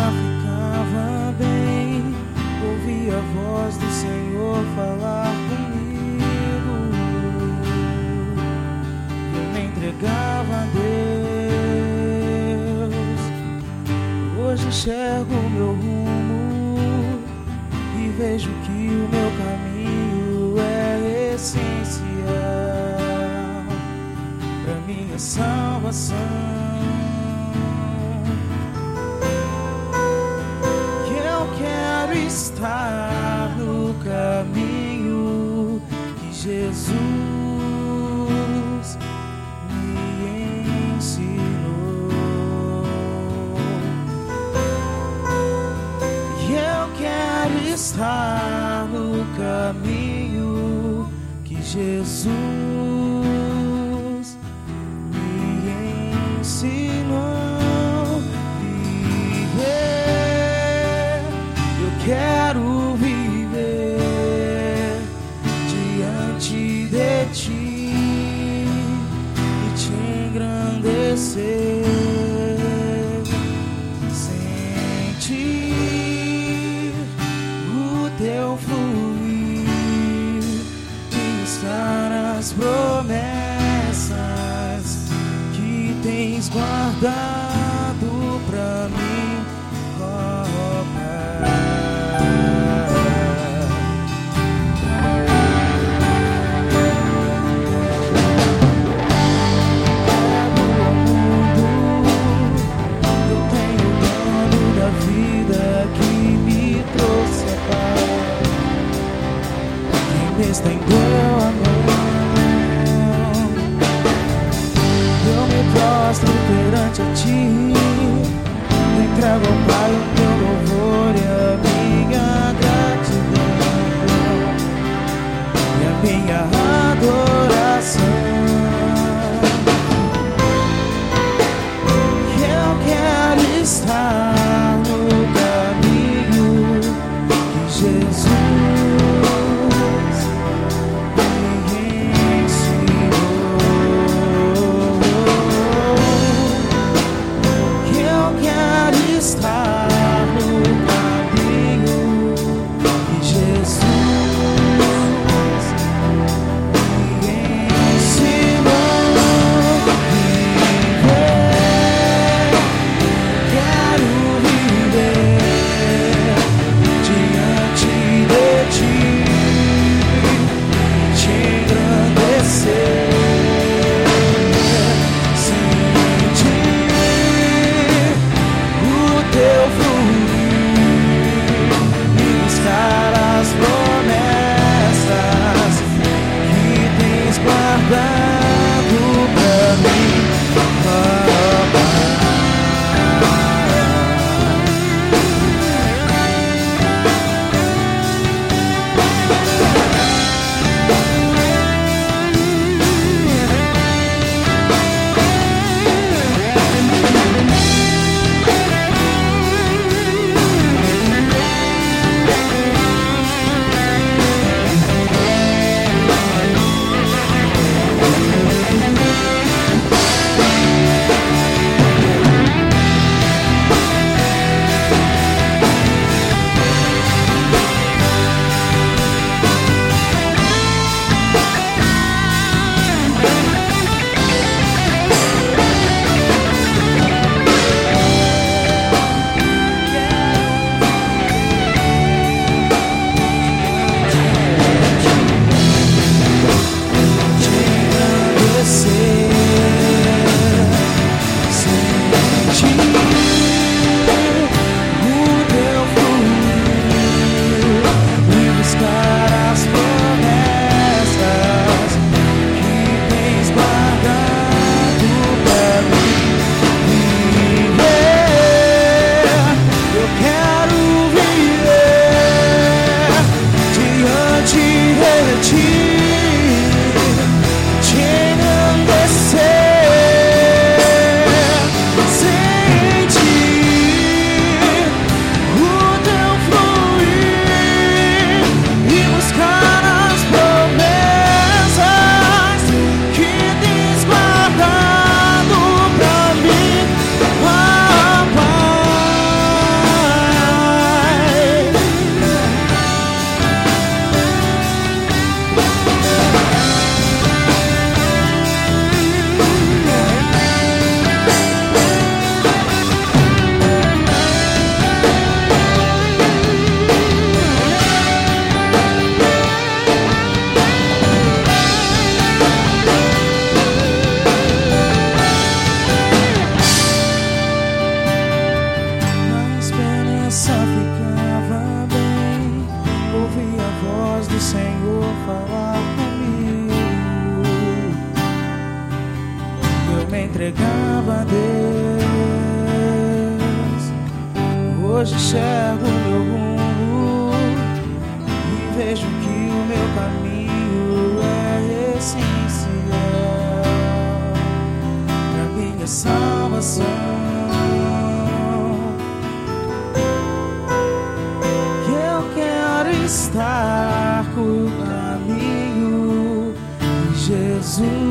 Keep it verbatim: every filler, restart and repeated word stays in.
ficava bem, ouvi a voz do Senhor falar comigo. Eu me entregava a Deus. Hoje enxergo o meu rumo e vejo que o meu caminho é essencial para minha salvação. Estar no caminho que Jesus me ensinou. E eu quero estar no caminho que Jesus me ensinou. Quero viver diante de ti e te engrandecer, sentir o teu fluir e buscar as promessas que tens guardado pra mim, ó Pai. Estendeu a mão, eu me prostro perante a ti, entrego ao Pai o teu louvor e a minha gratidão e a minha adoração. Eu quero estar no caminho que Jesus estar entregava a Deus. Hoje enxergo meu rumo e vejo que o meu caminho é essencial pra minha salvação. Que eu quero estar com o caminho de Jesus.